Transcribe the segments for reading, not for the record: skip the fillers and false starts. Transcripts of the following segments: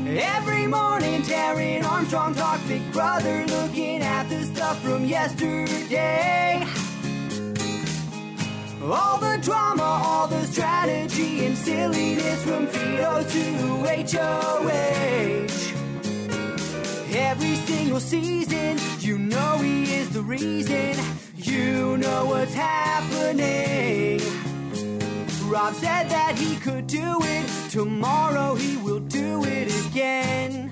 Every morning, Darren Armstrong talks Big Brother, looking at the stuff from yesterday. All the drama, all the strategy and silliness from Fido to HOH. Every single season, you know he is the reason. You know what's happening. Rob said that he could do it. Tomorrow he will do it again.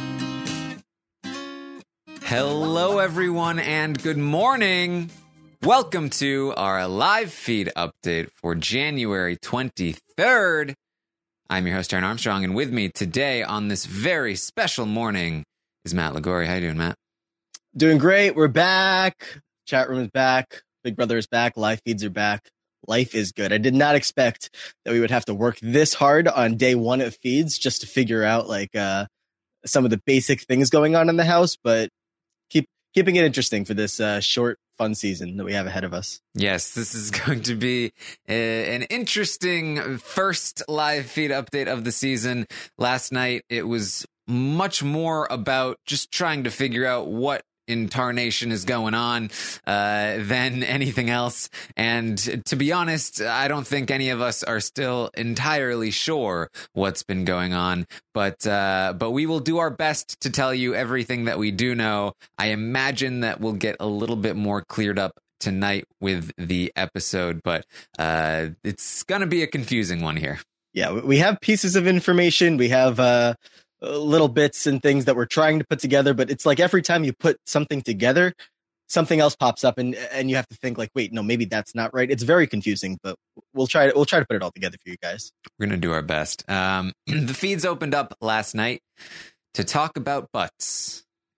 Hello, everyone, and good morning. Welcome to our live feed update for January 23rd. I'm your host, Darren Armstrong, and with me today on this very special morning is Matt Liguori. How you doing, Matt? Doing great. We're back. Chat room is back. Big Brother is back. Live feeds are back. Life is good. I did not expect that we would have to work this hard on day one of feeds just to figure out some of the basic things going on in the house, but keeping it interesting for this short, fun season that we have ahead of us. Yes, this is going to be an interesting first live feed update of the season. Last night, it was much more about just trying to figure out what in tarnation is going on than anything else. And to be honest, I don't think any of us are still entirely sure what's been going on. But we will do our best to tell you everything that we do know. I imagine that we'll get a little bit more cleared up tonight with the episode, but it's going to be a confusing one here. Yeah, we have pieces of information. We have little bits and things that we're trying to put together, but it's like every time you put something together, something else pops up and you have to think like, wait, no, maybe that's not right. It's very confusing, but we'll try to put it all together for you guys. We're going to do our best. The feeds opened up last night to talk about butts.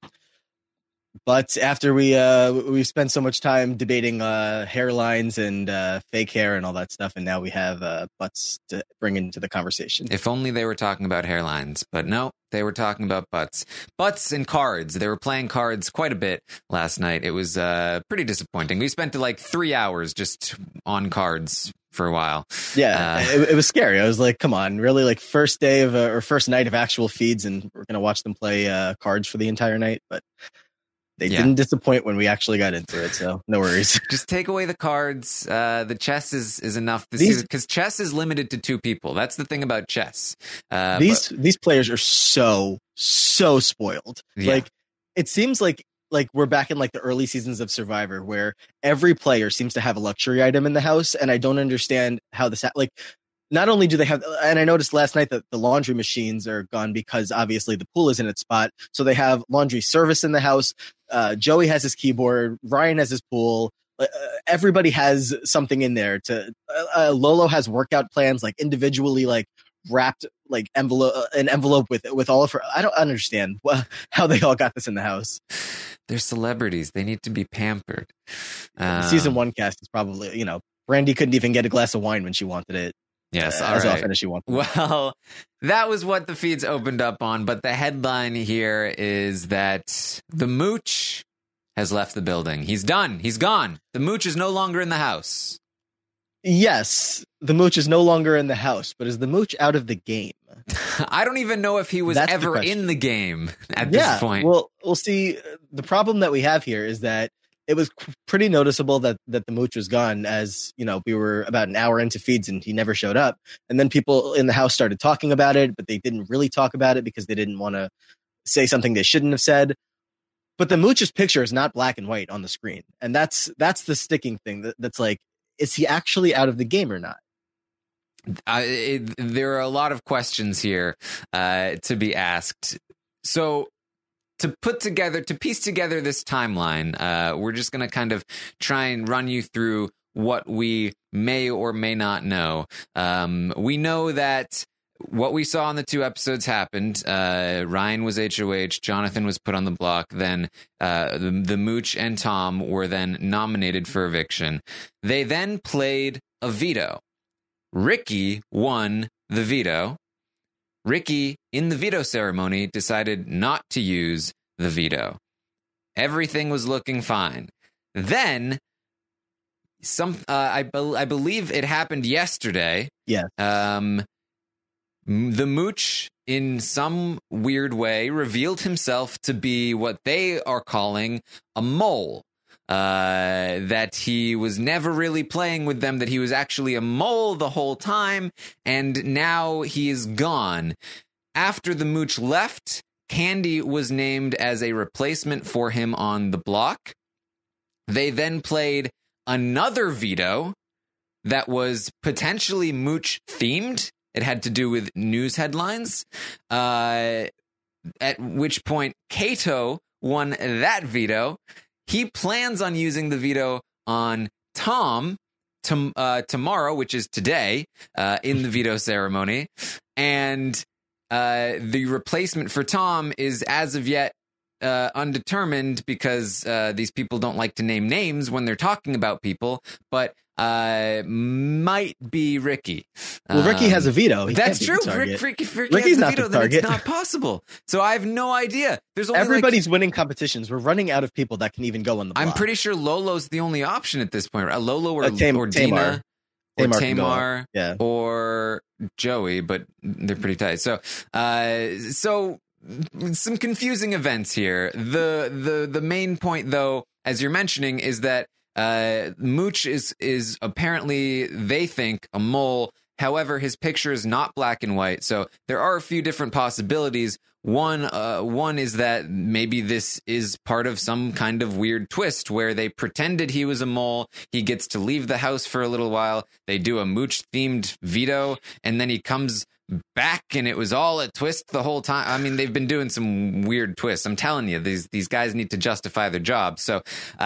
But after we spent so much time debating hairlines and fake hair and all that stuff, and now we have butts to bring into the conversation. If only they were talking about hairlines, but no, they were talking about butts. Butts and cards. They were playing cards quite a bit last night. It was pretty disappointing. We spent like 3 hours just on cards for a while. Yeah, it was scary. I was like, come on, really? Like first day of or first night of actual feeds, and we're gonna watch them play cards for the entire night, but they didn't disappoint when we actually got into it, so no worries. Just take away the cards. The chess is enough to see, because chess is limited to 2 people. That's the thing about chess. These players are so spoiled. Yeah. Like it seems like we're back in like the early seasons of Survivor, where every player seems to have a luxury item in the house, and I don't understand how this not only do they have, and I noticed last night that the laundry machines are gone because obviously the pool is in its spot. So they have laundry service in the house. Joey has his keyboard. Ryan has his pool. Everybody has something in there Lolo has workout plans, like individually, like wrapped, like an envelope with all of her. I don't understand how they all got this in the house. They're celebrities. They need to be pampered. Season 1 cast is probably, Brandy couldn't even get a glass of wine when she wanted it. Yes, as often as she wanted. Well, that was what the feeds opened up on, but the headline here is that the Mooch has left the building. He's done. He's gone. The Mooch is no longer in the house. Yes, the Mooch is no longer in the house, but is the Mooch out of the game? I don't even know if he was ever in the game at this point. Well, we'll see. The problem that we have here is that it was pretty noticeable that the Mooch was gone, as we were about an hour into feeds and he never showed up. And then people in the house started talking about it, but they didn't really talk about it because they didn't want to say something they shouldn't have said. But the Mooch's picture is not black and white on the screen. And that's the sticking thing that's like, is he actually out of the game or not? There are a lot of questions here to be asked. So to piece together this timeline, we're just going to kind of try and run you through what we may or may not know. We know that what we saw in the 2 episodes happened. Ryan was HOH, Jonathan was put on the block, then the Mooch and Tom were then nominated for eviction. They then played a veto. Ricky won the veto. Ricky, in the veto ceremony, decided not to use the veto. Everything was looking fine. Then, I believe it happened yesterday. Yeah. the Mooch, in some weird way, revealed himself to be what they are calling a mole. That he was never really playing with them, that he was actually a mole the whole time, and now he is gone. After the Mooch left, Candy was named as a replacement for him on the block. They then played another veto that was potentially Mooch themed. It had to do with news headlines, at which point Kato won that veto. He plans on using the veto on Tom tomorrow, which is today, in the veto ceremony. And the replacement for Tom is, as of yet, undetermined, because these people don't like to name names when they're talking about people, but might be Ricky. Well, Ricky has a veto. That's true. Ricky has a veto, then it's not possible. So I have no idea. There's only everybody's winning competitions. We're running out of people that can even go on the block. I'm pretty sure Lolo's the only option at this point. Right? Lolo or Dina or Tamar, yeah, or Joey, but they're pretty tight. So some confusing events here. The main point, though, as you're mentioning, is that Mooch is apparently, they think, a mole. However, his picture is not black and white, so there are a few different possibilities. One is that maybe this is part of some kind of weird twist where they pretended he was a mole. He gets to leave the house for a little while. They do a Mooch-themed veto, and then he comes back, and it was all a twist the whole time. I mean, they've been doing some weird twists. I'm telling you, these guys need to justify their job. So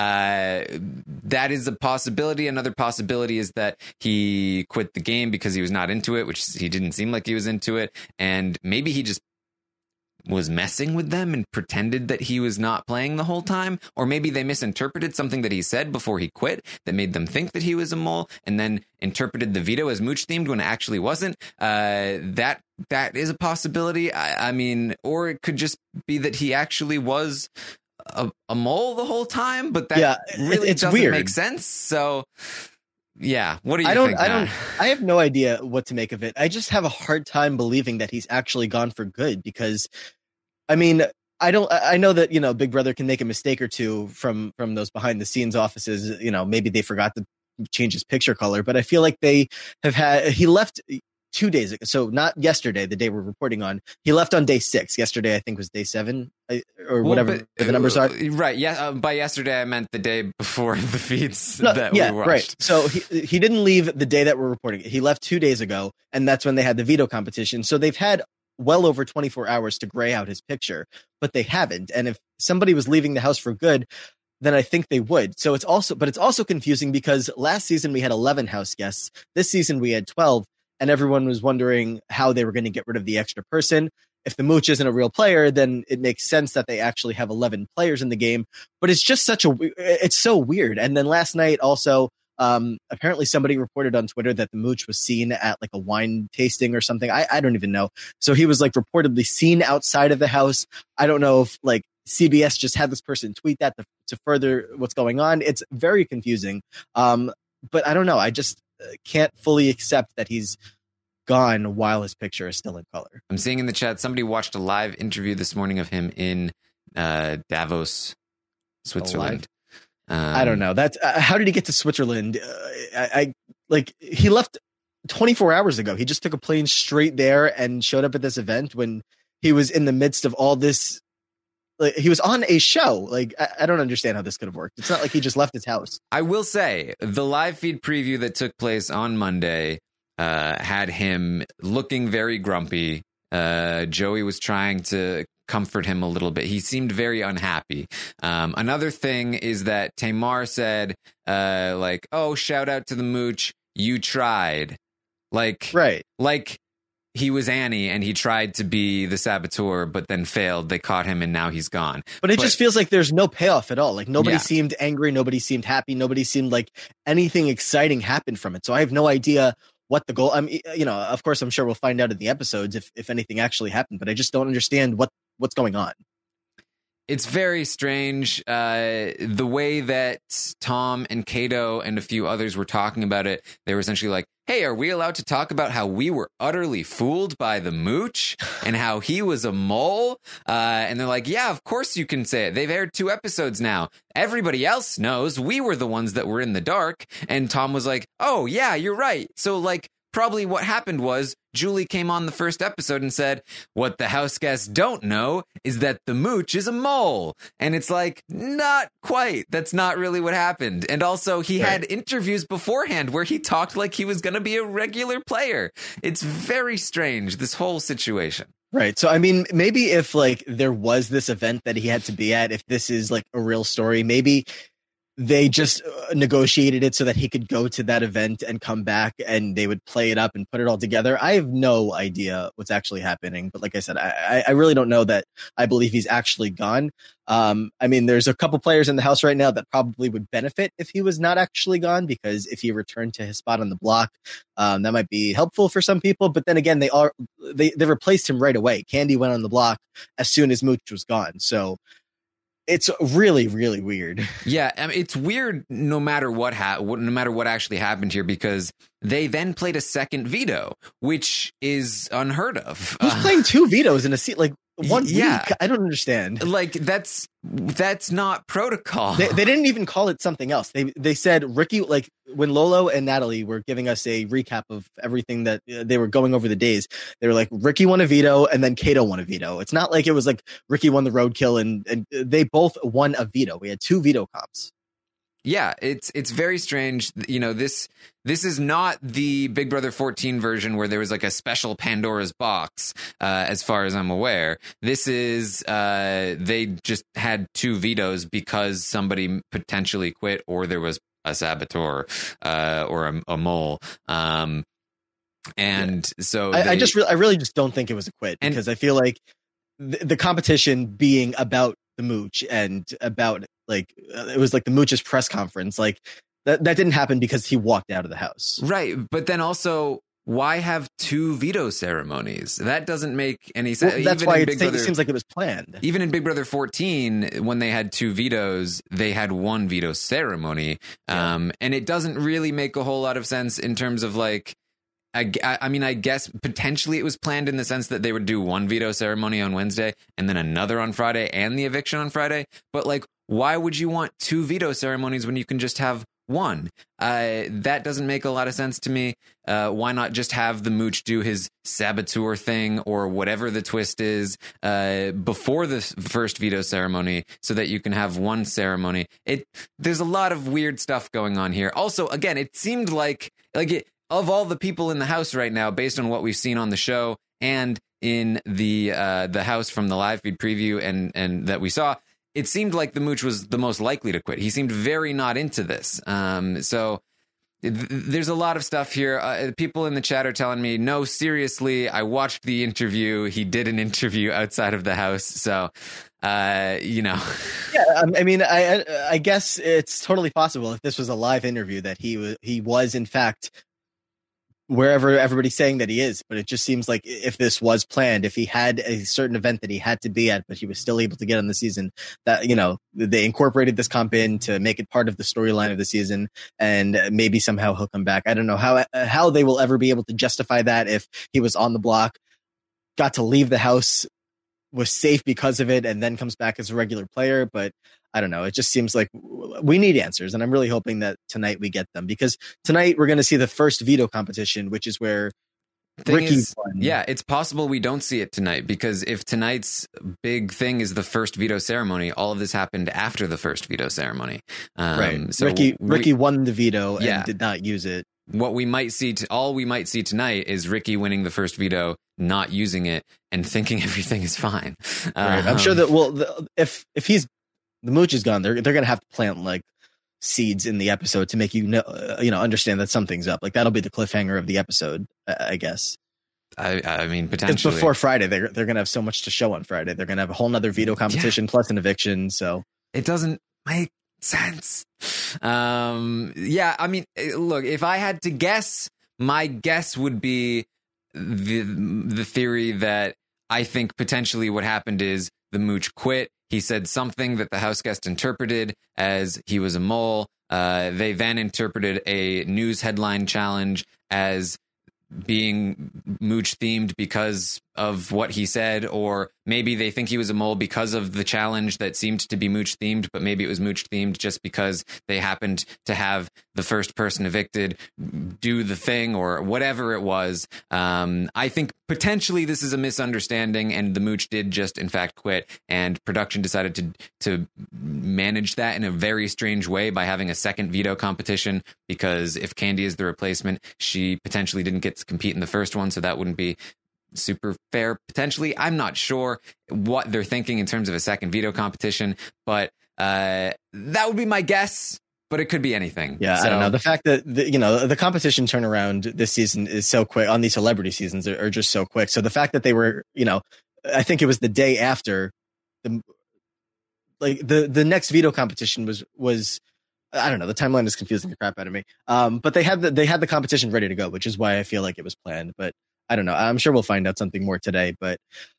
that is a possibility. Another possibility is that he quit the game because he was not into it, which he didn't seem like he was into it. And maybe he just was messing with them and pretended that he was not playing the whole time. Or maybe they misinterpreted something that he said before he quit that made them think that he was a mole, and then interpreted the veto as Mooch themed when it actually wasn't. That is a possibility. I mean, or it could just be that he actually was a mole the whole time, but that really doesn't weird. Make sense. So yeah, what do you think? I have no idea what to make of it. I just have a hard time believing that he's actually gone for good, because, I mean, I know that, you know, Big Brother can make a mistake or two from those behind the scenes offices. You know, maybe they forgot to change his picture color, but I feel like he left 2 days ago. So not yesterday, the day we're reporting on. He left on day 6. Yesterday, I think, was day 7 or whatever the numbers are. Right. Yeah. By yesterday, I meant the day before the feeds we watched. Right. So he didn't leave the day that we're reporting it. He left 2 days ago, and that's when they had the veto competition. So they've had well over 24 hours to gray out his picture, but they haven't. And if somebody was leaving the house for good, then I think they would. So it's also confusing, because last season we had 11 house guests. This season we had 12. And everyone was wondering how they were going to get rid of the extra person. If the Mooch isn't a real player, then it makes sense that they actually have 11 players in the game. But it's just it's so weird. And then last night also, apparently somebody reported on Twitter that the Mooch was seen at like a wine tasting or something. I don't even know. So he was like reportedly seen outside of the house. I don't know if like CBS just had this person tweet that to further what's going on. It's very confusing. But I don't know. I just can't fully accept that he's gone while his picture is still in color. I'm seeing in the chat, somebody watched a live interview this morning of him in Davos, Switzerland. I don't know. That's how did he get to Switzerland? I like, he left 24 hours ago. He just took a plane straight there and showed up at this event when he was in the midst of all this. Like, he was on a show. Like, I don't understand how this could have worked. It's not like he just left his house. I will say the live feed preview that took place on Monday had him looking very grumpy. Joey was trying to comfort him a little bit. He seemed very unhappy. Another thing is that Tamar said, like, oh, shout out to the Mooch. You tried. Like, right. Like, he was Annie and he tried to be the saboteur, but then failed. They caught him and now he's gone. But it just feels like there's no payoff at all. Like, nobody seemed angry. Nobody seemed happy. Nobody seemed like anything exciting happened from it. So I have no idea what the goal. I mean, you know, of course, I'm sure we'll find out in the episodes if anything actually happened, but I just don't understand what's going on. It's very strange. The way that Tom and Kato and a few others were talking about it, they were essentially like, hey, are we allowed to talk about how we were utterly fooled by the mooch and how he was a mole? And they're like, yeah, of course you can say it. They've aired 2 episodes now. Everybody else knows we were the ones that were in the dark. And Tom was like, oh, yeah, you're right. So, like, probably what happened was Julie came on the first episode and said, what the house guests don't know is that the mooch is a mole. And it's like, not quite. That's not really what happened. And also he had interviews beforehand where he talked like he was going to be a regular player. It's very strange, this whole situation. Right. So, I mean, maybe if like there was this event that he had to be at, if this is like a real story, maybe they just negotiated it so that he could go to that event and come back and they would play it up and put it all together. I have no idea what's actually happening. But like I said, I really don't know that I believe he's actually gone. I mean, there's a couple players in the house right now that probably would benefit if he was not actually gone, because if he returned to his spot on the block, that might be helpful for some people. But then again, they replaced him right away. Candy went on the block as soon as Mooch was gone. So it's really, really weird. Yeah, I mean, it's weird no matter what no matter what actually happened here, because they then played a second veto, which is unheard of. Who's playing 2 vetoes in a seat like 1 week? I don't understand. Like that's not protocol. They didn't even call it something else. They said Ricky, like when Lolo and Natalie were giving us a recap of everything that they were going over the days, they were like, Ricky won a veto and then Kato won a veto. It's not like it was like Ricky won the roadkill and they both won a veto. We had 2 veto comps. Yeah, it's very strange. You know, this is not the Big Brother 14 version where there was like a special Pandora's box, as far as I'm aware. This is they just had 2 vetoes because somebody potentially quit or there was a saboteur or a mole. So I really just don't think it was a quit, because I feel like the competition being about the mooch and about like it was like the mooch's press conference, like that didn't happen because he walked out of the house. Right. But then also, why have 2 veto ceremonies? That doesn't make any sense. Well, that's why it seems like it was planned. Even in Big Brother 14, when they had 2 vetoes, they had 1 veto ceremony. And it doesn't really make a whole lot of sense in terms of like, I mean, I guess potentially it was planned in the sense that they would do 1 veto ceremony on Wednesday and then another on Friday and the eviction on Friday. But like, why would you want 2 veto ceremonies when you can just have 1? That doesn't make a lot of sense to me. Why not just have the mooch do his saboteur thing or whatever the twist is before the first veto ceremony so that you can have 1 ceremony? There's a lot of weird stuff going on here. Also, again, it seemed like of all the people in the house right now, based on what we've seen on the show and in the house from the live feed preview and that we saw, it seemed like the mooch was the most likely to quit. He seemed very not into this. So there's a lot of stuff here. People in the chat are telling me, no, seriously, I watched the interview. He did an interview outside of the house. So, you know. Yeah, I mean, I guess it's totally possible if this was a live interview that he was in fact wherever everybody's saying that he is. But it just seems like if this was planned, if he had a certain event that he had to be at, but he was still able to get on the season, that, you know, they incorporated this comp in to make it part of the storyline of the season, and maybe somehow he'll come back. I don't know how they will ever be able to justify that if he was on the block, got to leave the house, was safe because of it, and then comes back as a regular player. But I don't know. It just seems like we need answers, and I'm really hoping that tonight we get them, because tonight we're going to see the first veto competition, which is where Ricky won. Yeah, it's possible we don't see it tonight, because if tonight's big thing is the first veto ceremony, all of this happened after the first veto ceremony. Right. So Ricky won the veto and did not use it. What we might see, all we might see tonight is Ricky winning the first veto, not using it, and thinking everything is fine. Right. I'm sure that if he's the mooch is gone, they're going to have to plant like seeds in the episode to make you know, understand that something's up. Like that'll be the cliffhanger of the episode, I guess. I mean, potentially. It's before Friday. They're going to have so much to show on Friday. They're going to have a whole nother veto competition plus an eviction. So it doesn't make sense. I mean, look, if I had to guess, my guess would be the theory that I think potentially what happened is the mooch quit. He said something that the house guest interpreted as he was a mole. They then interpreted a news headline challenge as being Mooch themed because of what he said, or maybe they think he was a mole because of the challenge that seemed to be Mooch themed, but maybe it was Mooch themed just because they happened to have the first person evicted do the thing or whatever it was. I think potentially this is a misunderstanding, and the Mooch did just in fact quit, and production decided to manage that in a very strange way by having a second veto competition, because if Candy is the replacement, she potentially didn't get to compete in the first one, so that wouldn't be super fair potentially. I'm not sure what they're thinking in terms of a second veto competition, but that would be my guess, but it could be anything. Yeah, so, I don't know. The fact that the competition turnaround this season is so quick on these celebrity seasons are just so quick. So the fact that they were, I think it was the day after the next veto competition was I don't know. The timeline is confusing the crap out of me. But they had the competition ready to go, which is why I feel like it was planned. But I don't know. I'm sure we'll find out something more today. But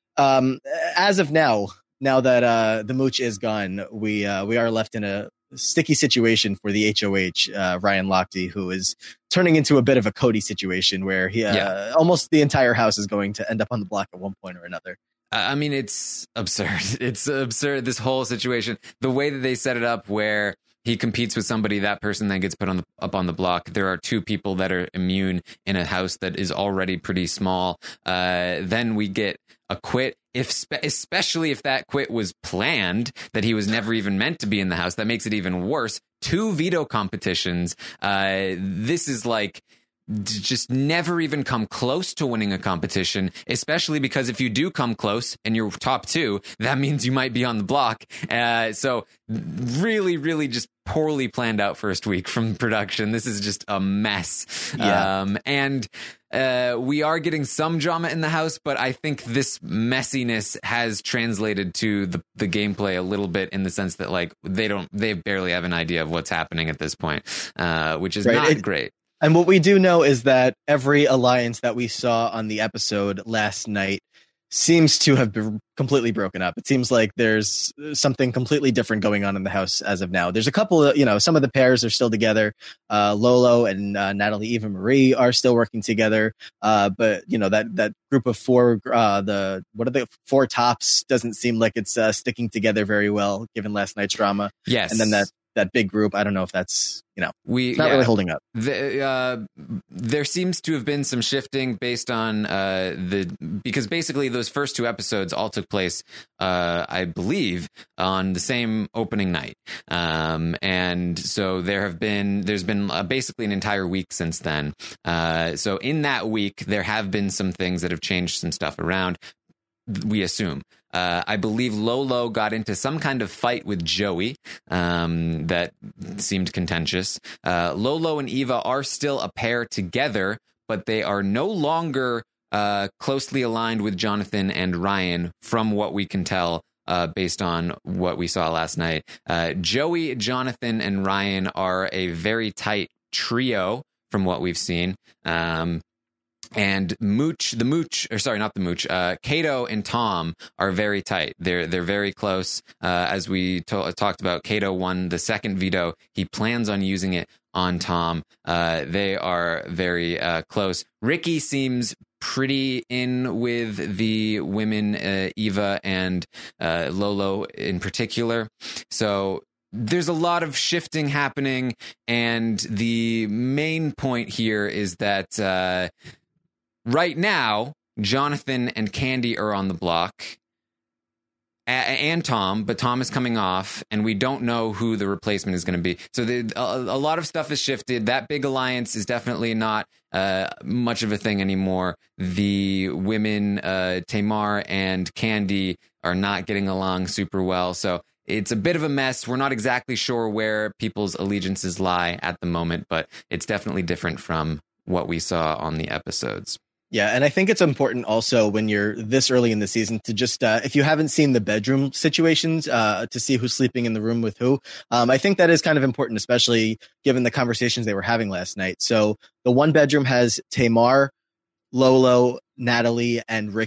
as of now that the Mooch is gone, we are left in a sticky situation for the HOH, Ryan Lochte, who is turning into a bit of a Cody situation where he almost the entire house is going to end up on the block at one point or another. I mean, it's absurd. It's absurd, this whole situation. The way that they set it up where he competes with somebody, that person then gets put up on the block. There are two people that are immune in a house that is already pretty small. Then we get a quit, especially if that quit was planned, that he was never even meant to be in the house. That makes it even worse. 2 veto competitions. This is like just never even come close to winning a competition, especially because if you do come close and you're top 2, that means you might be on the block. So really, really just poorly planned out first week from production. This is just a mess. Yeah. And we are getting some drama in the house, but I think this messiness has translated to the gameplay a little bit, in the sense that like they barely have an idea of what's happening at this point, which is not great. And what we do know is that every alliance that we saw on the episode last night seems to have been completely broken up. It seems like there's something completely different going on in the house as of now. There's a couple of, some of the pairs are still together. Lolo and Natalie Eva Marie are still working together. But that group of 4, the 4 tops doesn't seem like it's sticking together very well, given last night's drama. Yes. And then that big group, I don't know if that's, it's not really holding up. There seems to have been some shifting based on because basically those first 2 episodes all took place, I believe, on the same opening night. And so there's been basically an entire week since then. So in that week, there have been some things that have changed some stuff around, we assume. I believe Lolo got into some kind of fight with Joey that seemed contentious. Lolo and Eva are still a pair together, but they are no longer closely aligned with Jonathan and Ryan, from what we can tell based on what we saw last night. Joey, Jonathan, and Ryan are a very tight trio from what we've seen. And Kato and Tom are very tight. They're very close. As we talked about, Kato won the second veto. He plans on using it on Tom. They are very close. Ricky seems pretty in with the women, Eva and Lolo in particular. So there's a lot of shifting happening. And the main point here is that right now, Jonathan and Candy are on the block, and Tom, but Tom is coming off, and we don't know who the replacement is going to be. So a lot of stuff has shifted. That big alliance is definitely not much of a thing anymore. The women, Tamar and Candy, are not getting along super well. So it's a bit of a mess. We're not exactly sure where people's allegiances lie at the moment, but it's definitely different from what we saw on the episodes. Yeah, and I think it's important also when you're this early in the season to just, if you haven't seen the bedroom situations, to see who's sleeping in the room with who. I think that is kind of important, especially given the conversations they were having last night. So the one bedroom has Tamar, Lolo, Natalie, and Ricky.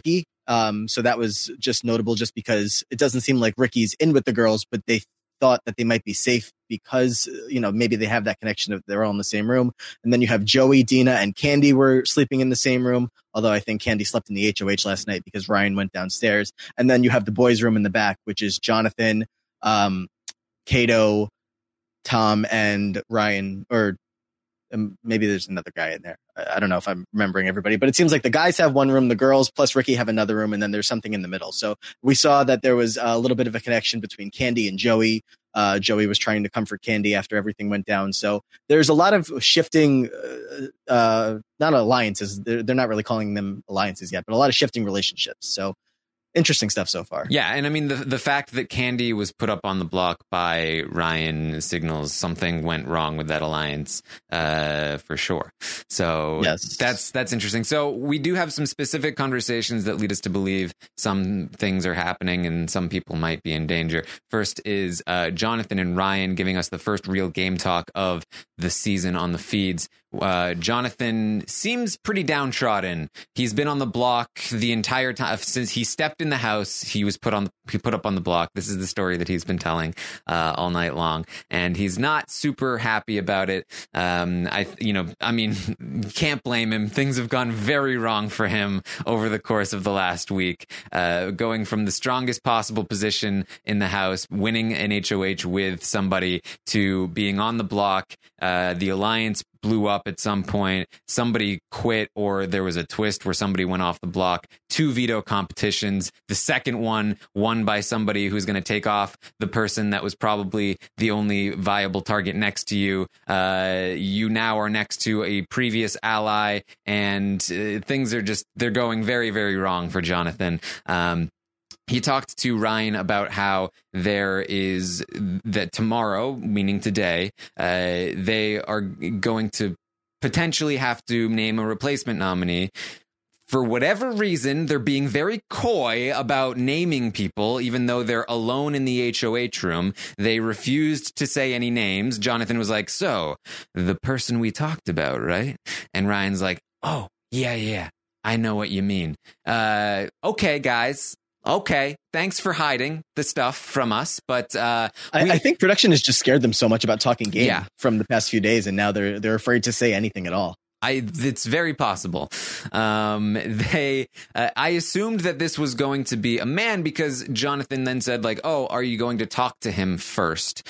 So that was just notable just because it doesn't seem like Ricky's in with the girls, but they thought that they might be safe because, maybe they have that connection of they're all in the same room. And then you have Joey, Dina, and Candy were sleeping in the same room. Although I think Candy slept in the HOH last night because Ryan went downstairs. And then you have the boys' room in the back, which is Jonathan, Kato, Tom, and Ryan, or maybe there's another guy in there. I don't know if I'm remembering everybody, but it seems like the guys have one room, the girls plus Ricky have another room, and then there's something in the middle. So we saw that there was a little bit of a connection between Candy and Joey. Joey was trying to comfort Candy after everything went down. So there's a lot of shifting, not alliances. They're not really calling them alliances yet, but a lot of shifting relationships. So interesting stuff so far. Yeah, and I mean the fact that Candy was put up on the block by Ryan signals something went wrong with that alliance, for sure. So yes, that's interesting. So we do have some specific conversations that lead us to believe some things are happening and some people might be in danger. First is Jonathan and Ryan giving us the first real game talk of the season on the feeds. Jonathan seems pretty downtrodden. He's been on the block the entire time since he stepped in the house. He was put up on the block. This is the story that he's been telling all night long, and he's not super happy about it. Can't blame him. Things have gone very wrong for him over the course of the last week. Going from the strongest possible position in the house, winning an HOH with somebody, to being on the block. The alliance blew up at some point. Somebody quit, or there was a twist where somebody went off the block. 2 veto competitions. The second one won by somebody who's going to take off the person that was probably the only viable target next to you. You now are next to a previous ally, and things are they're going very, very wrong for Jonathan. He talked to Ryan about how that tomorrow, meaning today, they are going to potentially have to name a replacement nominee. For whatever reason, they're being very coy about naming people, even though they're alone in the HOH room. They refused to say any names. Jonathan was like, "So, the person we talked about, right?" And Ryan's like, "Oh, yeah, I know what you mean. Okay, guys. Okay, thanks for hiding the stuff from us, but I think production has just scared them so much about talking game from the past few days, and now they're afraid to say anything at all. It's very possible. I assumed that this was going to be a man because Jonathan then said, like, "Oh, are you going to talk to him first?"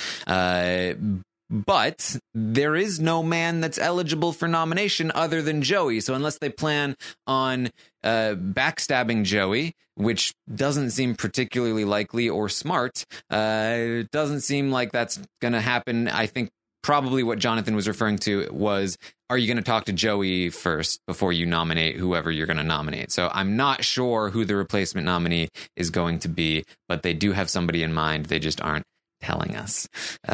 But there is no man that's eligible for nomination other than Joey. So unless they plan on backstabbing Joey, which doesn't seem particularly likely or smart, it doesn't seem like that's going to happen. I think probably what Jonathan was referring to was, are you going to talk to Joey first before you nominate whoever you're going to nominate? So I'm not sure who the replacement nominee is going to be, but they do have somebody in mind. They just aren't telling us.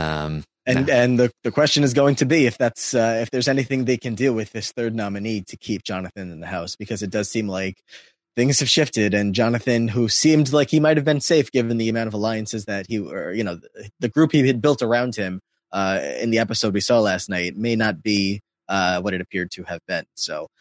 And the question is going to be if there's anything they can do with this third nominee to keep Jonathan in the house, because it does seem like things have shifted, and Jonathan, who seemed like he might have been safe given the amount of alliances that the group he had built around him in the episode we saw last night, may not be what it appeared to have been. So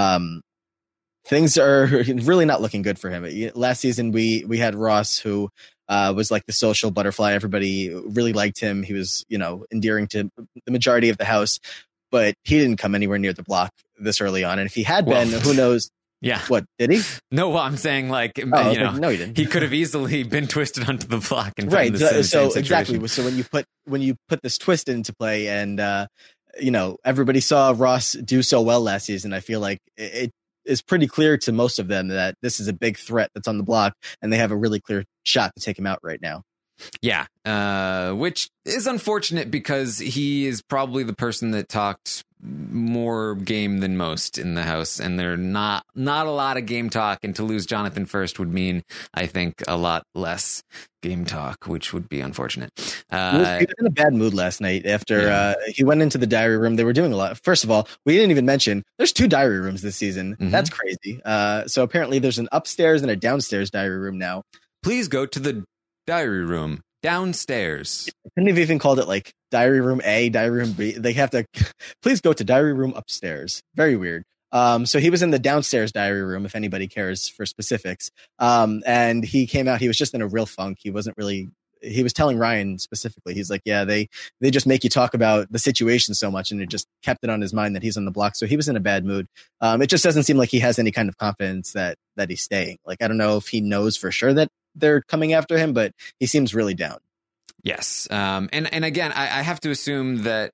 things are really not looking good for him. Last season we had Ross, who was like the social butterfly. Everybody really liked him. He was, endearing to the majority of the house, but he didn't come anywhere near the block this early on. And if he had been, who knows? Yeah. What, did he? No, well, I'm saying no, he didn't. He could have easily been twisted onto the block and right. So exactly. So when you put this twist into play, and everybody saw Ross do so well last season, I feel like it is pretty clear to most of them that this is a big threat that's on the block, and they have a really clear shot to take him out right now. Yeah, which is unfortunate because he is probably the person that talked more game than most in the house, and they're not a lot of game talk, and to lose Jonathan first would mean, I think, a lot less game talk, which would be unfortunate. He was in a bad mood last night after he went into the diary room. They were doing a lot. First of all, we didn't even mention there's 2 diary rooms this season. Mm-hmm. That's crazy. So apparently there's an upstairs and a downstairs diary room now. Please go to the diary room downstairs. I couldn't have even called it like diary room A, diary room B. They have to please go to diary room upstairs. Very weird. So he was in the downstairs diary room, if anybody cares for specifics. And he came out, he was just in a real funk. He was telling Ryan specifically, he's like, yeah, they just make you talk about the situation so much, and it just kept it on his mind that he's on the block. So he was in a bad mood. It just doesn't seem like he has any kind of confidence that he's staying. Like, I don't know if he knows for sure that they're coming after him, but he seems really down. Yes. And again, I have to assume that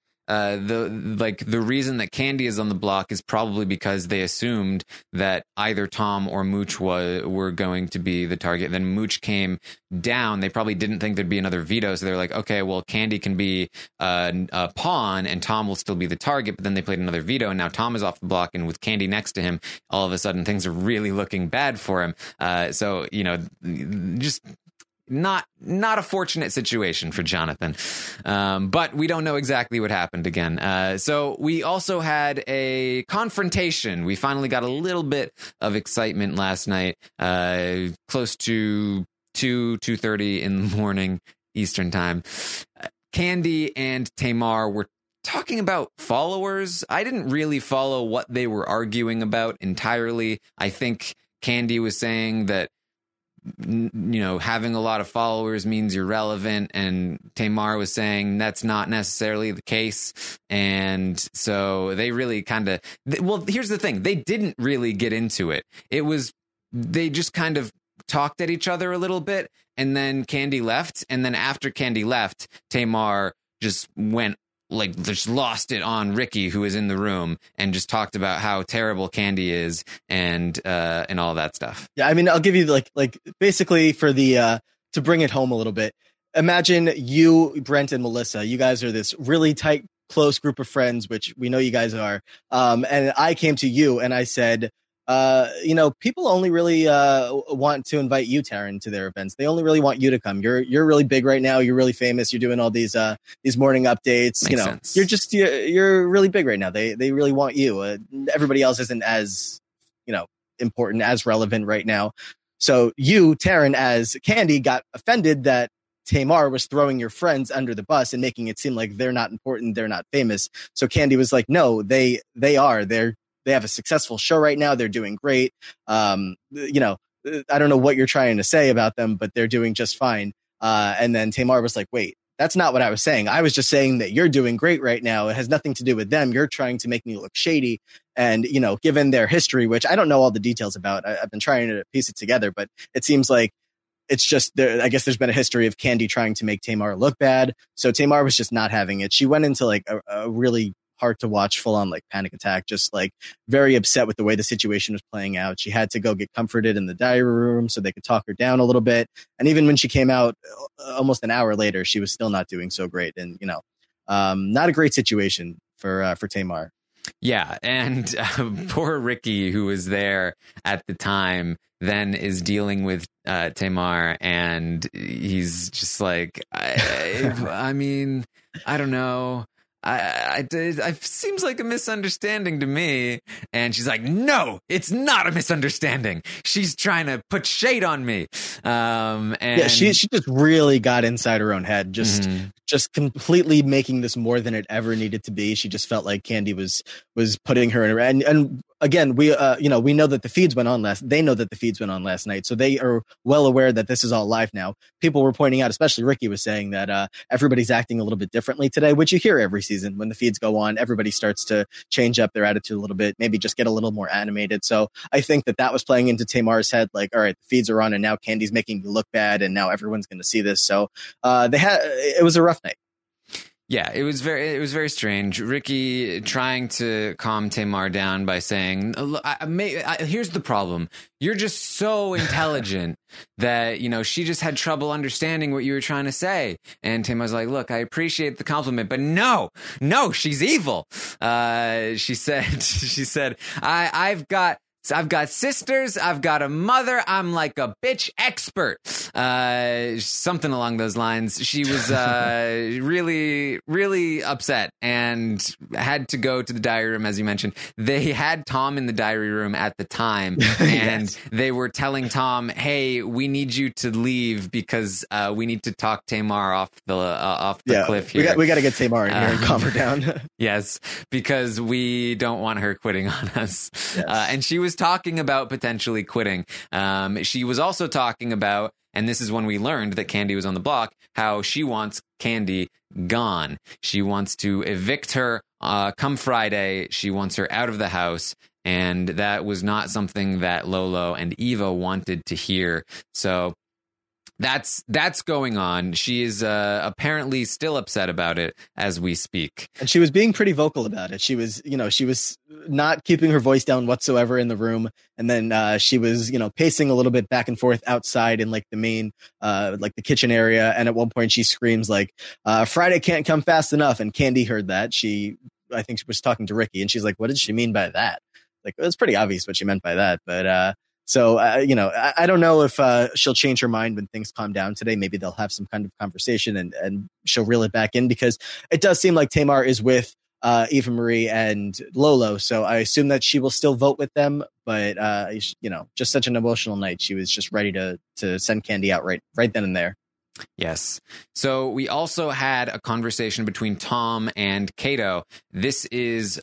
the reason that Candy is on the block is probably because they assumed that either Tom or Mooch were going to be the target. Then Mooch came down. They probably didn't think there'd be another veto, so they're like, okay, well, Candy can be a pawn and Tom will still be the target. But then they played another veto, and now Tom is off the block, and with Candy next to him, all of a sudden things are really looking bad for him. So just not a fortunate situation for Jonathan, but we don't know exactly what happened again. So we also had a confrontation. We finally got a little bit of excitement last night, close to 2:30 in the morning Eastern time. Candy and Tamar were talking about followers. I didn't really follow what they were arguing about entirely. I think Candy was saying that having a lot of followers means you're relevant, and Tamar was saying that's not necessarily the case. And so they really here's the thing, they didn't really get into it. They just kind of talked at each other a little bit, and then Candy left, and then after Candy left, Tamar just just lost it on Ricky, who was in the room, and just talked about how terrible Candy is and all that stuff. Yeah, I mean, I'll give you like basically for the to bring it home a little bit. Imagine you, Brent, and Melissa. You guys are this really tight, close group of friends, which we know you guys are. And I came to you and I said, people only really want to invite you, Taryn, to their events. They only really want you to come. You're really big right now. You're really famous. You're doing all these morning updates. Makes sense. You're really big right now. They really want you. Everybody else isn't as important, as relevant right now. So you, Taryn, as Candy, got offended that Tamar was throwing your friends under the bus and making it seem like they're not important, they're not famous. So Candy was like, no, they are. They have a successful show right now. They're doing great. I don't know what you're trying to say about them, but they're doing just fine. And then Tamar was like, wait, that's not what I was saying. I was just saying that you're doing great right now. It has nothing to do with them. You're trying to make me look shady. And, given their history, which I don't know all the details about, I've been trying to piece it together, but it seems like it's just I guess there's been a history of Candy trying to make Tamar look bad. So Tamar was just not having it. She went into like a really hard to watch, full on like panic attack, just like very upset with the way the situation was playing out. She had to go get comforted in the diary room so they could talk her down a little bit. And even when she came out almost an hour later, she was still not doing so great. And, not a great situation for Tamar. Yeah. And poor Ricky, who was there at the time, then is dealing with Tamar, and he's just like, I mean, I don't know. It seems like a misunderstanding to me. And she's like, no, it's not a misunderstanding. She's trying to put shade on me. And yeah, she just really got inside her own head, just completely making this more than it ever needed to be. She just felt like Candy was putting her in and again, we know that the feeds went on they know that the feeds went on last night. So they are well aware that this is all live now. People were pointing out, especially Ricky was saying that everybody's acting a little bit differently today, which you hear every season when the feeds go on. Everybody starts to change up their attitude a little bit, maybe just get a little more animated. So I think that was playing into Tamar's head, like, all right, the feeds are on and now Candy's making me look bad and now everyone's going to see this. So it was a rough night. Yeah, it was very strange. Ricky trying to calm Tamar down by saying, here's the problem. You're just so intelligent that, she just had trouble understanding what you were trying to say. And Tamar's like, look, I appreciate the compliment, but no, she's evil. She said, I've got I've got sisters. I've got a mother. I'm like a bitch expert. Something along those lines. She was really, really upset and had to go to the diary room, as you mentioned. They had Tom in the diary room at the time, and Yes. they were telling Tom, "Hey, we need you to leave because we need to talk Tamar off the cliff here." We got to get Tamar in here and calm her down. Yes, because we don't want her quitting on us. Yes. And she was talking about potentially quitting. She was also talking about, and this is when we learned that Candy was on the block, how she wants Candy gone. She wants to evict her come Friday. She wants her out of the house. And that was not something that Lolo and Eva wanted to hear. So that's going on. She is apparently still upset about it as we speak. And she was being pretty vocal about it. She was not keeping her voice down whatsoever in the room. And then she was, pacing a little bit back and forth outside in like the main, like the kitchen area. And at one point she screams like, Friday can't come fast enough. And Candy heard that. I think she was talking to Ricky, and she's like, what did she mean by that? Like, it's pretty obvious what she meant by that. But, So, I don't know if she'll change her mind when things calm down today. Maybe they'll have some kind of conversation and she'll reel it back in, because it does seem like Tamar is with Eva Marie and Lolo. So I assume that she will still vote with them. But, just such an emotional night. She was just ready to send Candy out right then and there. Yes. So we also had a conversation between Tom and Kato. This is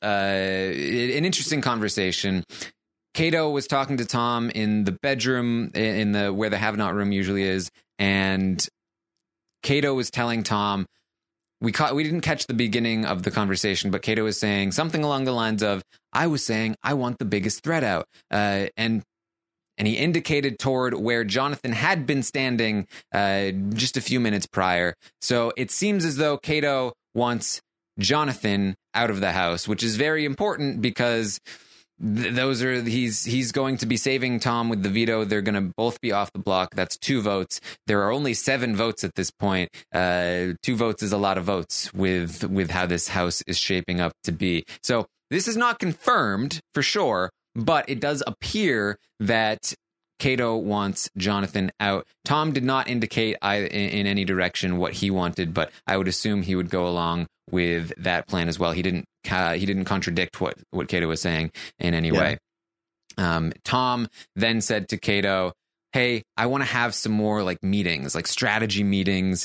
an interesting conversation. Kato was talking to Tom in the bedroom, in the where the have-not room usually is, and Kato was telling Tom, we didn't catch the beginning of the conversation, but Kato was saying something along the lines of, I was saying I want the biggest threat out, and he indicated toward where Jonathan had been standing just a few minutes prior. So it seems as though Kato wants Jonathan out of the house, which is very important because he's going to be saving Tom with the veto. They're going to both be off the block. That's 2 votes. There are only 7 votes at this point. 2 votes is a lot of votes with how this house is shaping up to be. So this is not confirmed for sure, but it does appear that Kato wants Jonathan out. Tom did not indicate in any direction what he wanted, but I would assume he would go along with that plan as well. He didn't contradict what Kato was saying in any way. Tom then said to Kato, hey, I want to have some more like meetings, like strategy meetings.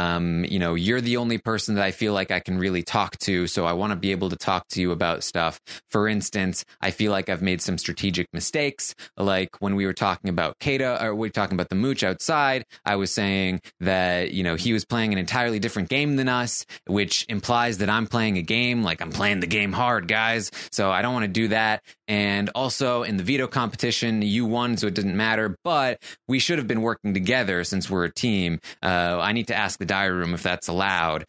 You're the only person that I feel like I can really talk to. So I want to be able to talk to you about stuff. For instance, I feel like I've made some strategic mistakes. Like when we were talking about Kato, or we were talking about the mooch outside, I was saying that, he was playing an entirely different game than us, which implies that I'm playing a game. Like I'm playing the game hard, guys. So I don't want to do that. And also in the veto competition, you won, so it didn't matter. But we should have been working together since we're a team. I need to ask the diary room if that's allowed.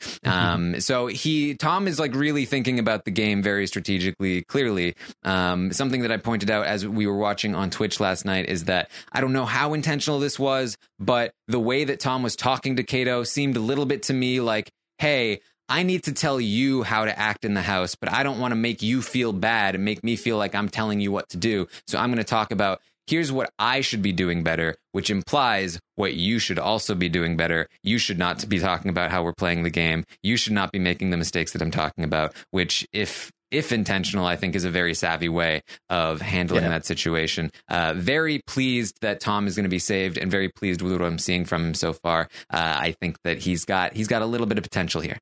So Tom is like really thinking about the game very strategically, clearly. Something that I pointed out as we were watching on Twitch last night is that I don't know how intentional this was, but the way that Tom was talking to Kato seemed a little bit to me like, hey, I need to tell you how to act in the house, but I don't want to make you feel bad and make me feel like I'm telling you what to do. So I'm going to talk about, here's what I should be doing better, which implies what you should also be doing better. You should not be talking about how we're playing the game. You should not be making the mistakes that I'm talking about, which if intentional, I think is a very savvy way of handling that situation. Very pleased that Tom is going to be saved and very pleased with what I'm seeing from him so far. I think that he's got a little bit of potential here.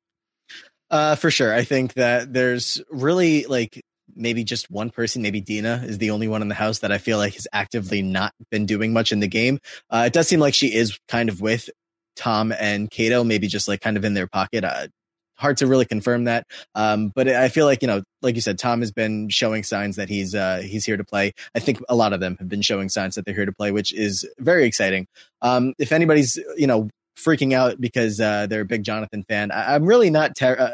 For sure. I think that there's really like maybe just one person, maybe Dina is the only one in the house that I feel like has actively not been doing much in the game. It does seem like she is kind of with Tom and Kato, maybe just like kind of in their pocket. Hard to really confirm that. But I feel like, like you said, Tom has been showing signs that he's here to play. I think a lot of them have been showing signs that they're here to play, which is very exciting. If anybody's, freaking out because they're a big Jonathan fan, I'm really not,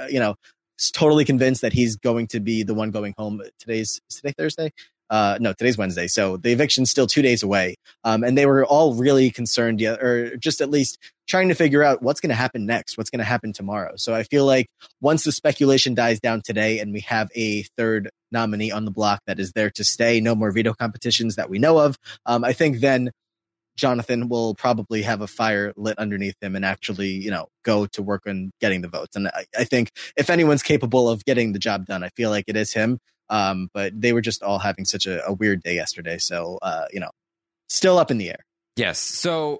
totally convinced that he's going to be the one going home. Is today Thursday? No, today's Wednesday. So the eviction's still 2 days away. And they were all really concerned, or just at least trying to figure out what's going to happen next, what's going to happen tomorrow. So I feel like once the speculation dies down today and we have a third nominee on the block that is there to stay. No more veto competitions that we know of. I think then Jonathan will probably have a fire lit underneath him and actually, go to work on getting the votes. And I think if anyone's capable of getting the job done, I feel like it is him. But they were just all having such a weird day yesterday. So, still up in the air. Yes. So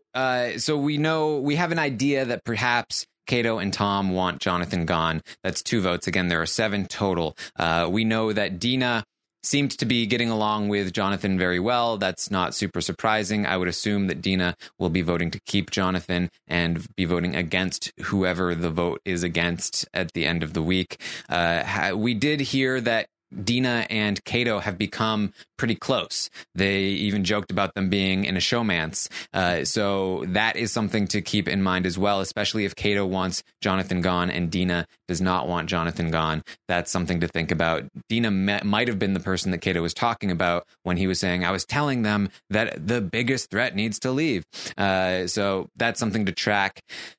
we have an idea that perhaps Kato and Tom want Jonathan gone. That's 2 votes. Again, there are 7 total. We know that Dina seemed to be getting along with Jonathan very well. That's not super surprising. I would assume that Dina will be voting to keep Jonathan and be voting against whoever the vote is against at the end of the week. We did hear that Dina and Kato have become pretty close. They even joked about them being in a showmance. So that is something to keep in mind as well, especially if Kato wants Jonathan gone and Dina does not want Jonathan gone. That's something to think about. Dina might have been the person that Kato was talking about when he was saying, I was telling them that the biggest threat needs to leave. So that's something to track.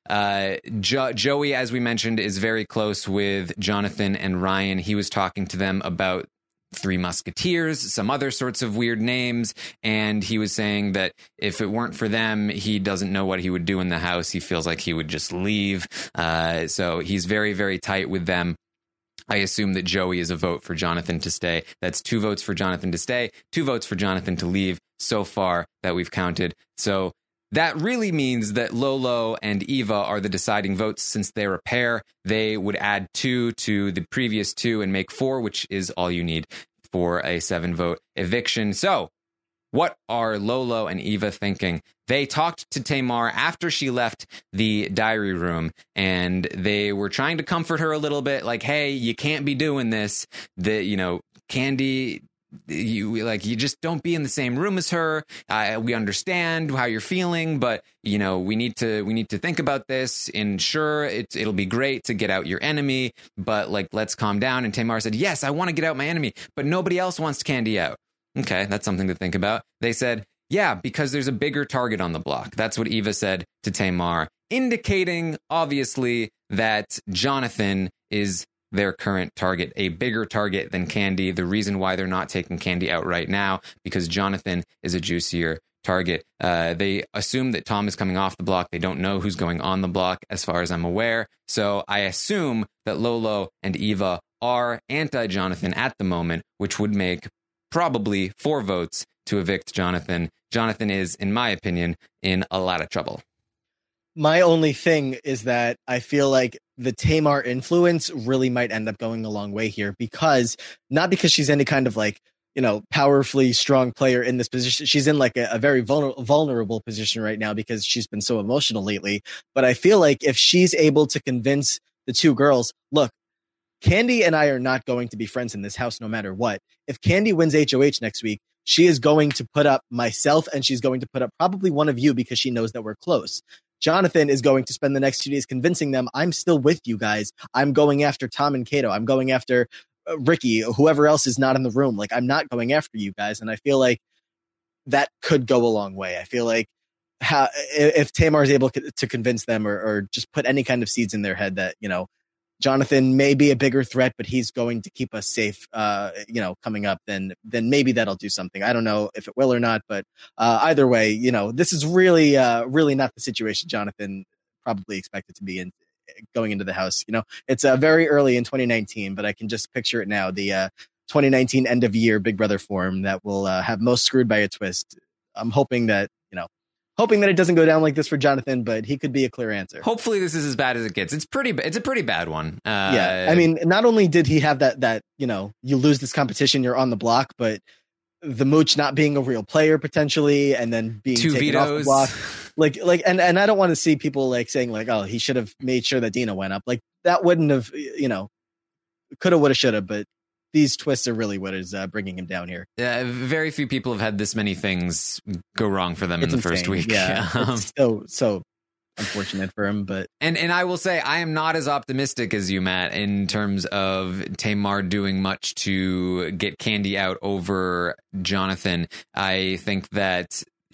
Joey, as we mentioned, is very close with Jonathan and Ryan. He was talking to them about Three Musketeers, some other sorts of weird names, and he was saying that if it weren't for them, he doesn't know what he would do in the house. He feels like he would just leave. So he's very, very tight with them. I assume that Joey is a vote for Jonathan to stay. That's 2 votes for Jonathan to stay, 2 votes for Jonathan to leave so far that we've counted. So that really means that Lolo and Eva are the deciding votes since they're a pair. They would add 2 to the previous 2 and make 4, which is all you need for a 7-vote eviction. So what are Lolo and Eva thinking? They talked to Tamar after she left the diary room, and they were trying to comfort her a little bit, like, hey, you can't be doing this. Candy, you just don't be in the same room as her. We understand how you're feeling, but we need to think about this. And sure, it'll be great to get out your enemy, but let's calm down. And Tamar said, yes, I want to get out my enemy, but nobody else wants Candy out. Okay, that's something to think about. They said, yeah, because there's a bigger target on the block. That's what Eva said to Tamar, indicating obviously that Jonathan is their current target, a bigger target than Candy. The reason why they're not taking Candy out right now, because Jonathan is a juicier target. They assume that Tom is coming off the block. They don't know who's going on the block, as far as I'm aware. So I assume that Lolo and Eva are anti-Jonathan at the moment, which would make probably 4 votes to evict Jonathan. Jonathan is, in my opinion, in a lot of trouble. My only thing is that I feel like the Tamar influence really might end up going a long way here, because not because she's any kind of powerfully strong player in this position. She's in a very vulnerable position right now because she's been so emotional lately. But I feel like if she's able to convince the 2 girls, look, Candy and I are not going to be friends in this house no matter what. If Candy wins HOH next week, she is going to put up myself and she's going to put up probably one of you because she knows that we're close. Jonathan is going to spend the next 2 days convincing them, I'm still with you guys. I'm going after Tom and Kato. I'm going after Ricky, whoever else is not in the room. I'm not going after you guys. And I feel like that could go a long way. I feel like if Tamar is able to convince them or just put any kind of seeds in their head that, Jonathan may be a bigger threat, but he's going to keep us safe, coming up, then maybe that'll do something. I don't know if it will or not, but either way, this is really, really not the situation Jonathan probably expected to be in going into the house. It's very early in 2019, but I can just picture it now. The 2019 end of year Big Brother form that will have most screwed by a twist. I'm hoping that it doesn't go down like this for Jonathan, but he could be a clear answer. Hopefully this is as bad as it gets. It's a pretty bad one. Yeah. I mean, not only did he have that, you lose this competition, you're on the block, but the Mooch not being a real player potentially, and then being 2 taken vetoes off the block. And I don't want to see people saying oh, he should have made sure that Dina went up. That wouldn't have, coulda, woulda, shoulda, but these twists are really what is bringing him down here. Very few people have had this many things go wrong for them in the first week. Yeah, it's so unfortunate for him. But and I will say I am not as optimistic as you, Matt, in terms of Tamar doing much to get Candy out over Jonathan. I think that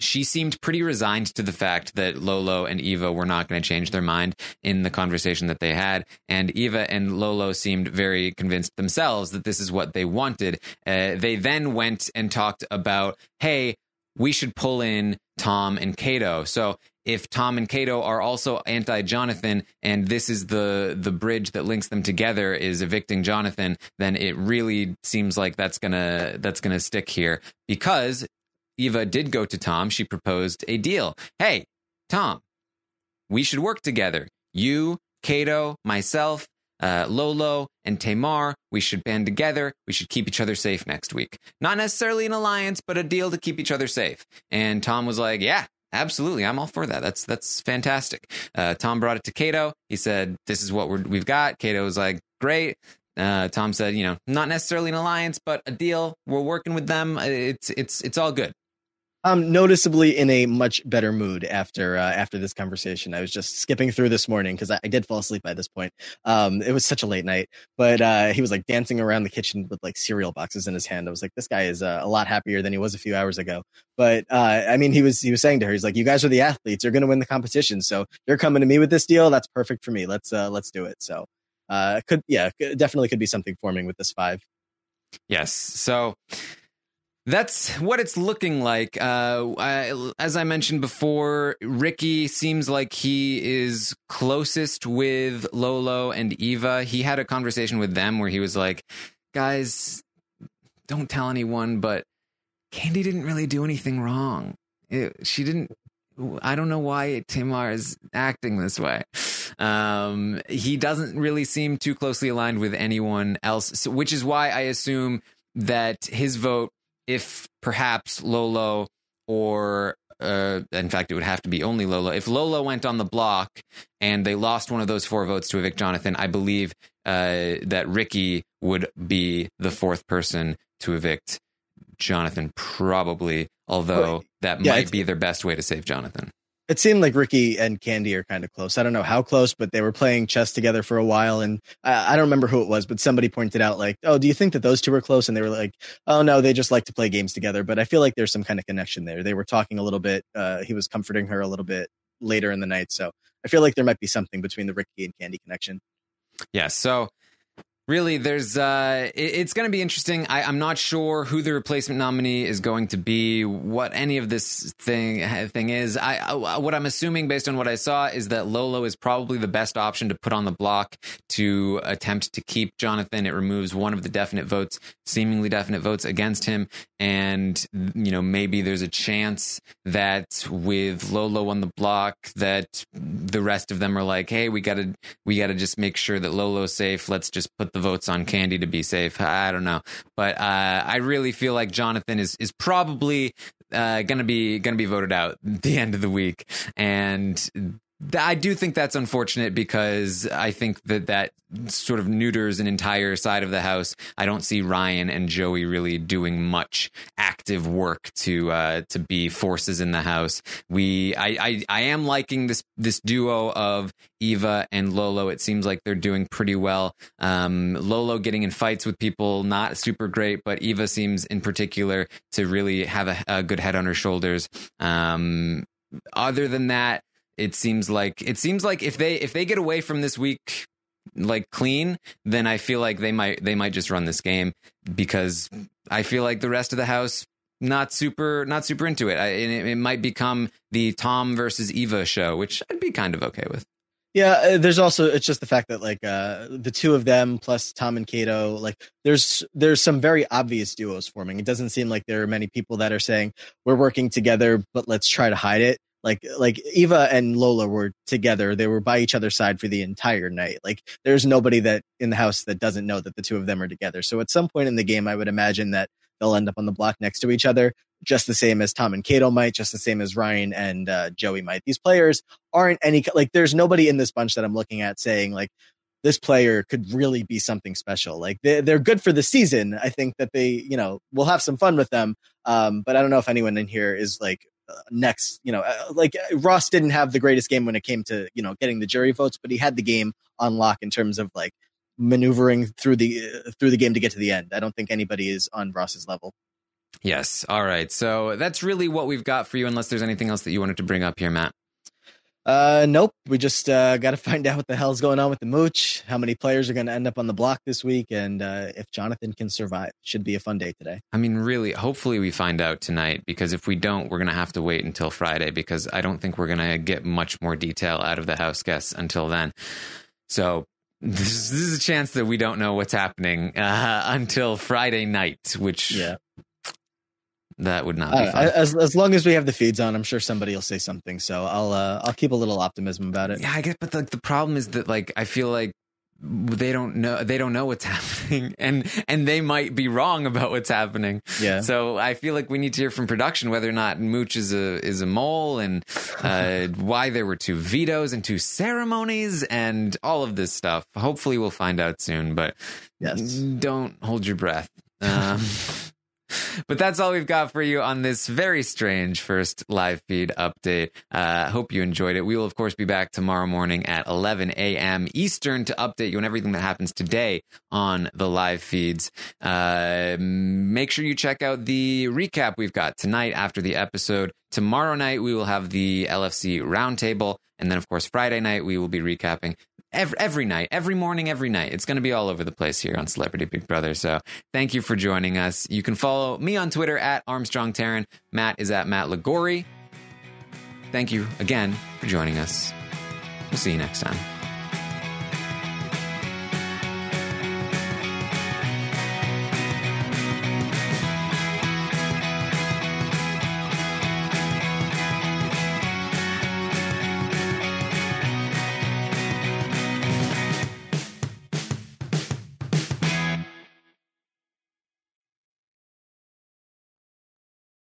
she seemed pretty resigned to the fact that Lolo and Eva were not going to change their mind in the conversation that they had. And Eva and Lolo seemed very convinced themselves that this is what they wanted. They then went and talked about, hey, we should pull in Tom and Kato. So if Tom and Kato are also anti-Jonathan, and this is the bridge that links them together is evicting Jonathan, then it really seems like that's gonna stick here, because Eva did go to Tom. She proposed a deal. Hey, Tom, we should work together. You, Kato, myself, Lolo, and Tamar, we should band together. We should keep each other safe next week. Not necessarily an alliance, but a deal to keep each other safe. And Tom was like, yeah, absolutely. I'm all for that. That's fantastic. Tom brought it to Kato. He said, this is what we've got. Kato was like, great. Tom said, not necessarily an alliance, but a deal. We're working with them. It's all good. I'm noticeably in a much better mood after this conversation. I was just skipping through this morning because I did fall asleep by this point. It was such a late night, but he was like dancing around the kitchen with like cereal boxes in his hand. I was like, this guy is a lot happier than he was a few hours ago. But I mean, he was saying to her, he's like, you guys are the athletes. You're going to win the competition. So you're coming to me with this deal. That's perfect for me. Let's do it. So definitely could be something forming with this 5. Yes. So that's what it's looking like. As I mentioned before, Ricky seems like he is closest with Lolo and Eva. He had a conversation with them where he was like, guys, don't tell anyone, but Candy didn't really do anything wrong. She didn't. I don't know why Tamar is acting this way. He doesn't really seem too closely aligned with anyone else, which is why I assume that his vote, if perhaps Lolo or in fact, it would have to be only Lolo. If Lolo went on the block and they lost one of those 4 votes to evict Jonathan, I believe that Ricky would be the 4th person to evict Jonathan, probably, although that might be their best way to save Jonathan. It seemed like Ricky and Candy are kind of close. I don't know how close, but they were playing chess together for a while. And I don't remember who it was, but somebody pointed out like, oh, do you think that those two are close? And they were like, oh, no, they just like to play games together. But I feel like there's some kind of connection there. They were talking a little bit. He was comforting her a little bit later in the night. So I feel like there might be something between the Ricky and Candy connection. Yeah. So really, there's it's going to be interesting. I'm not sure who the replacement nominee is going to be, what any of this thing is. What I'm assuming based on what I saw is that Lolo is probably the best option to put on the block to attempt to keep Jonathan. It removes one of the seemingly definite votes against him. And, maybe there's a chance that with Lolo on the block that the rest of them are like, hey, we gotta just make sure that Lolo's safe. Let's just put the votes on Candy to be safe. I don't know, but I really feel like Jonathan is probably gonna be voted out at the end of the week, and I do think that's unfortunate because I think that sort of neuters an entire side of the house. I don't see Ryan and Joey really doing much active work to be forces in the house. I am liking this duo of Eva and Lolo. It seems like they're doing pretty well. Lolo getting in fights with people, not super great, but Eva seems in particular to really have a good head on her shoulders. Other than that, it seems like if they get away from this week like clean, then I feel like they might just run this game, because I feel like the rest of the house not super into it. It might become the Tom versus Eva show, which I'd be kind of okay with. Yeah, there's also, it's just the fact that like the two of them plus Tom and Kato, like there's some very obvious duos forming. It doesn't seem like there are many people that are saying we're working together, but let's try to hide it. Like Eva and Lola were together. They were by each other's side for the entire night. Like there's nobody that in the house that doesn't know that the two of them are together. So at some point in the game, I would imagine that they'll end up on the block next to each other, just the same as Tom and Kato might, just the same as Ryan and Joey might. These players aren't there's nobody in this bunch that I'm looking at saying like, this player could really be something special. Like they're good for the season. I think that they, we'll have some fun with them. But I don't know if anyone in here is like, next, like Ross didn't have the greatest game when it came to, getting the jury votes, but he had the game on lock in terms of like maneuvering through the game to get to the end. I don't think anybody is on Ross's level. Yes. All right. So that's really what we've got for you, unless there's anything else that you wanted to bring up here, Matt. Nope. We just got to find out what the hell's going on with the mooch, how many players are going to end up on the block this week, and if Jonathan can survive. Should be a fun day today. I mean, really, hopefully we find out tonight, because if we don't, we're going to have to wait until Friday, because I don't think we're going to get much more detail out of the house guests until then. So this is a chance that we don't know what's happening until Friday night, which that would not be fun. As long as we have the feeds on, I'm sure somebody will say something. So I'll keep a little optimism about it. Yeah, I guess, but the problem is that, like, I feel like they don't know what's happening, and they might be wrong about what's happening. Yeah. So I feel like we need to hear from production whether or not Mooch is a mole, and why there were 2 vetoes and 2 ceremonies and all of this stuff. Hopefully we'll find out soon, but yes, don't hold your breath. But that's all we've got for you on this very strange first live feed update. Hope you enjoyed it. We will, of course, be back tomorrow morning at 11 a.m. Eastern to update you on everything that happens today on the live feeds. Make sure you check out the recap we've got tonight after the episode. Tomorrow night, we will have the LFC roundtable. And then, of course, Friday night, we will be recapping every night, every morning, every night. It's going to be all over the place here on Celebrity Big Brother. So thank you for joining us. You can follow me on Twitter at Armstrong Taran. Matt is at Matt Ligori. Thank you again for joining us. We'll see you next time.